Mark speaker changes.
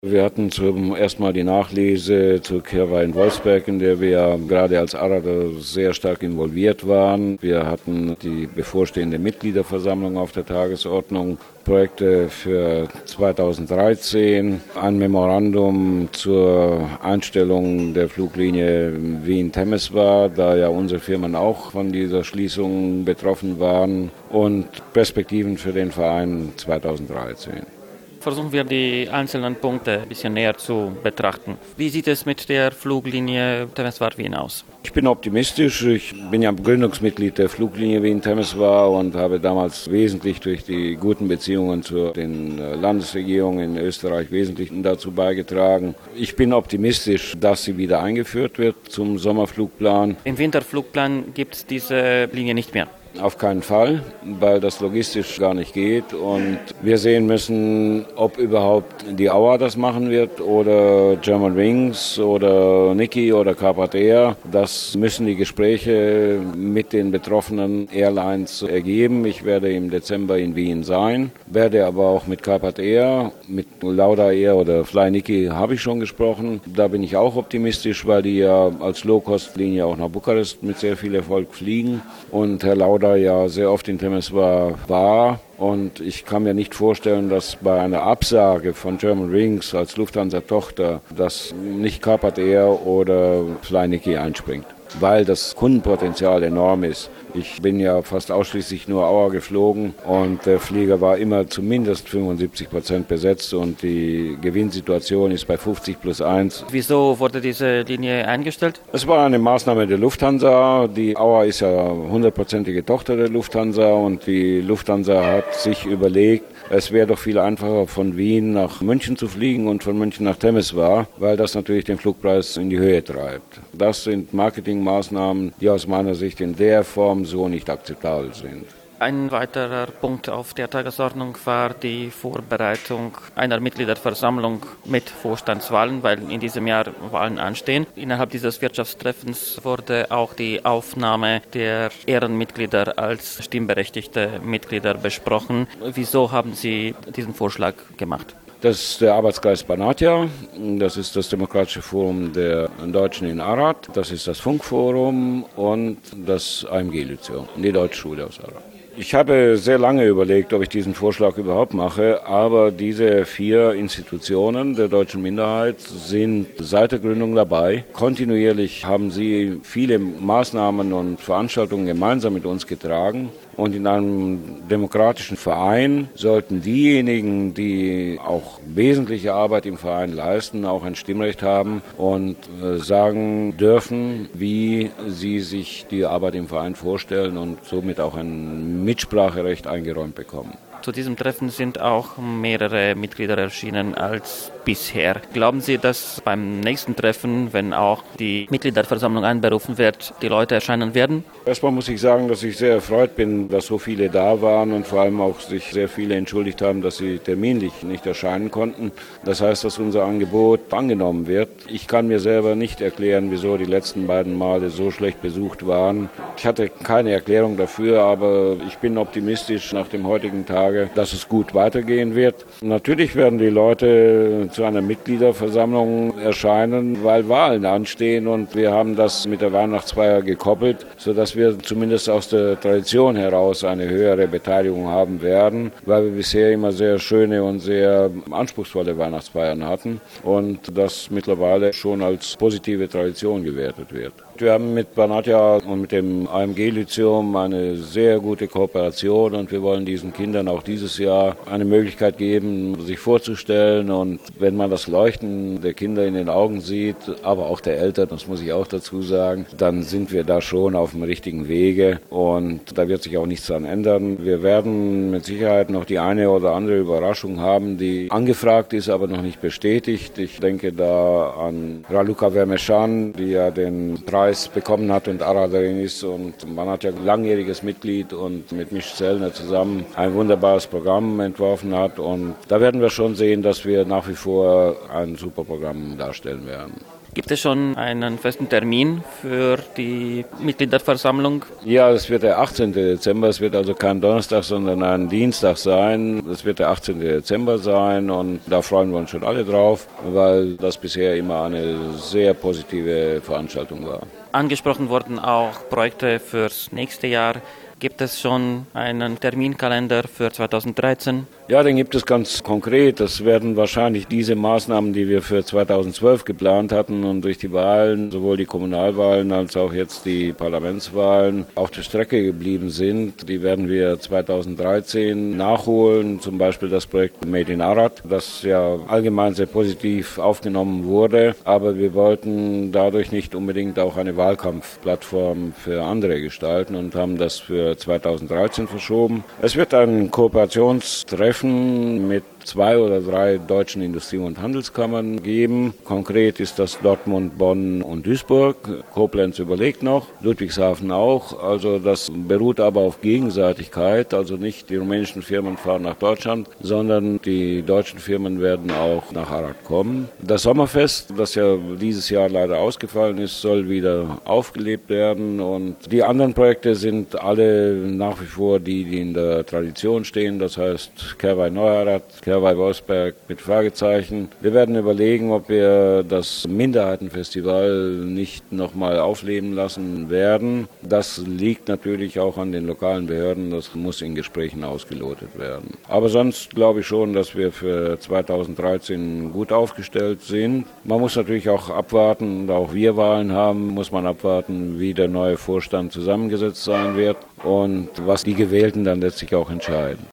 Speaker 1: Wir hatten zum ersten Mal die Nachlese zur Kirwa in Wolfsberg, in der wir gerade als Arader sehr stark involviert waren. Wir hatten die bevorstehende Mitgliederversammlung auf der Tagesordnung, Projekte für 2013, ein Memorandum zur Einstellung der Fluglinie Wien-Temeswar, da ja unsere Firmen auch von dieser Schließung betroffen waren, und Perspektiven für den Verein 2013.
Speaker 2: Versuchen wir die einzelnen Punkte ein bisschen näher zu betrachten. Wie sieht es mit der Fluglinie Temeswar-Wien aus?
Speaker 1: Ich bin optimistisch. Ich bin ja Gründungsmitglied der Fluglinie Wien-Temeswar und habe damals wesentlich durch die guten Beziehungen zu den Landesregierungen in Österreich wesentlich dazu beigetragen. Ich bin optimistisch, dass sie wieder eingeführt wird zum Sommerflugplan.
Speaker 2: Im Winterflugplan gibt es diese Linie nicht mehr.
Speaker 1: Auf keinen Fall, weil das logistisch gar nicht geht und wir sehen müssen, ob überhaupt die Auer das machen wird oder Germanwings oder Niki oder Carpat Air. Das müssen die Gespräche mit den betroffenen Airlines ergeben. Ich werde im Dezember in Wien sein, werde aber auch mit Carpat Air, mit Lauda Air oder Fly Niki habe ich schon gesprochen. Da bin ich auch optimistisch, weil die ja als Low-Cost-Linie auch nach Bukarest mit sehr viel Erfolg fliegen und Herr Lauda ja sehr oft in Temeswar war. Und ich kann mir nicht vorstellen, dass bei einer Absage von Germanwings als Lufthansa-Tochter das nicht Carpat Air oder Fly Niki einspringt, weil das Kundenpotenzial enorm ist. Ich bin ja fast ausschließlich nur Auer geflogen und der Flieger war immer zumindest 75% besetzt und die Gewinnsituation ist bei 50+1.
Speaker 2: Wieso wurde diese Linie eingestellt?
Speaker 1: Es war eine Maßnahme der Lufthansa. Die Auer ist ja 100%ige Tochter der Lufthansa und die Lufthansa hat sich überlegt, es wäre doch viel einfacher, von Wien nach München zu fliegen und von München nach Temeswar, weil das natürlich den Flugpreis in die Höhe treibt. Das sind Marketingmaßnahmen, die aus meiner Sicht in der Form so nicht akzeptabel sind.
Speaker 2: Ein weiterer Punkt auf der Tagesordnung war die Vorbereitung einer Mitgliederversammlung mit Vorstandswahlen, weil in diesem Jahr Wahlen anstehen. Innerhalb dieses Wirtschaftstreffens wurde auch die Aufnahme der Ehrenmitglieder als stimmberechtigte Mitglieder besprochen. Wieso haben Sie diesen Vorschlag gemacht?
Speaker 1: Das ist der Arbeitskreis Banatja, das ist das Demokratische Forum der Deutschen in Arad, das ist das Funkforum und das AMG-Lyzeum, die Deutsche Schule aus Arad. Ich habe sehr lange überlegt, ob ich diesen Vorschlag überhaupt mache, aber diese 4 Institutionen der deutschen Minderheit sind seit der Gründung dabei. Kontinuierlich haben sie viele Maßnahmen und Veranstaltungen gemeinsam mit uns getragen. Und in einem demokratischen Verein sollten diejenigen, die auch wesentliche Arbeit im Verein leisten, auch ein Stimmrecht haben und sagen dürfen, wie sie sich die Arbeit im Verein vorstellen und somit auch ein Mitspracherecht eingeräumt bekommen.
Speaker 2: Zu diesem Treffen sind auch mehrere Mitglieder erschienen als bisher. Glauben Sie, dass beim nächsten Treffen, wenn auch die Mitgliederversammlung einberufen wird, die Leute erscheinen werden?
Speaker 1: Erstmal muss ich sagen, dass ich sehr erfreut bin, dass so viele da waren und vor allem auch sich sehr viele entschuldigt haben, dass sie terminlich nicht erscheinen konnten. Das heißt, dass unser Angebot angenommen wird. Ich kann mir selber nicht erklären, wieso die letzten beiden Male so schlecht besucht waren. Ich hatte keine Erklärung dafür, aber ich bin optimistisch nach dem heutigen Tage, dass es gut weitergehen wird. Natürlich werden die Leute zu einer Mitgliederversammlung erscheinen, weil Wahlen anstehen und wir haben das mit der Weihnachtsfeier gekoppelt, sodass wir zumindest aus der Tradition heraus eine höhere Beteiligung haben werden, weil wir bisher immer sehr schöne und sehr anspruchsvolle Weihnachtsfeiern hatten und das mittlerweile schon als positive Tradition gewertet wird. Wir haben mit Banatja und mit dem AMG-Lyzeum eine sehr gute Kooperation und wir wollen diesen Kindern auch dieses Jahr eine Möglichkeit geben, sich vorzustellen. Und wenn man das Leuchten der Kinder in den Augen sieht, aber auch der Eltern, das muss ich auch dazu sagen, dann sind wir da schon auf dem richtigen Wege und da wird sich auch nichts dran ändern. Wir werden mit Sicherheit noch die eine oder andere Überraschung haben, die angefragt ist, aber noch nicht bestätigt. Ich denke da an Raluca Vermeshan, die ja den Preis bekommen hat und Araderin ist und man hat ja langjähriges Mitglied und mit Misch Zellner zusammen ein wunderbares Programm entworfen hat und da werden wir schon sehen, dass wir nach wie vor ein super Programm darstellen werden.
Speaker 2: Gibt es schon einen festen Termin für die Mitgliederversammlung?
Speaker 1: Ja, es wird der 18. Dezember. Es wird also kein Donnerstag, sondern ein Dienstag sein. Es wird der 18. Dezember sein und da freuen wir uns schon alle drauf, weil das bisher immer eine sehr positive Veranstaltung war.
Speaker 2: Angesprochen wurden auch Projekte fürs nächste Jahr. Gibt es schon einen Terminkalender für 2013?
Speaker 1: Ja, den gibt es ganz konkret. Das werden wahrscheinlich diese Maßnahmen, die wir für 2012 geplant hatten und durch die Wahlen, sowohl die Kommunalwahlen als auch jetzt die Parlamentswahlen, auf der Strecke geblieben sind. Die werden wir 2013 nachholen. Zum Beispiel das Projekt Made in Arad, das ja allgemein sehr positiv aufgenommen wurde. Aber wir wollten dadurch nicht unbedingt auch eine Wahlkampfplattform für andere gestalten und haben das für 2013 verschoben. Es wird ein Kooperationstreffen mit 2 oder 3 deutschen Industrie- und Handelskammern geben. Konkret ist das Dortmund, Bonn und Duisburg. Koblenz überlegt noch, Ludwigshafen auch. Also das beruht aber auf Gegenseitigkeit. Also nicht die rumänischen Firmen fahren nach Deutschland, sondern die deutschen Firmen werden auch nach Arad kommen. Das Sommerfest, das ja dieses Jahr leider ausgefallen ist, soll wieder aufgelebt werden. Und die anderen Projekte sind alle nach wie vor die in der Tradition stehen. Das heißt Kerwei Neuarad, Kerwei Wolfsberg mit Fragezeichen. Wir werden überlegen, ob wir das Minderheitenfestival nicht nochmal aufleben lassen werden. Das liegt natürlich auch an den lokalen Behörden. Das muss in Gesprächen ausgelotet werden. Aber sonst glaube ich schon, dass wir für 2013 gut aufgestellt sind. Man muss natürlich auch abwarten, da auch wir Wahlen haben, muss man abwarten, wie der neue Vorstand zusammengesetzt sein wird und was die Gewählten dann letztlich auch entscheiden.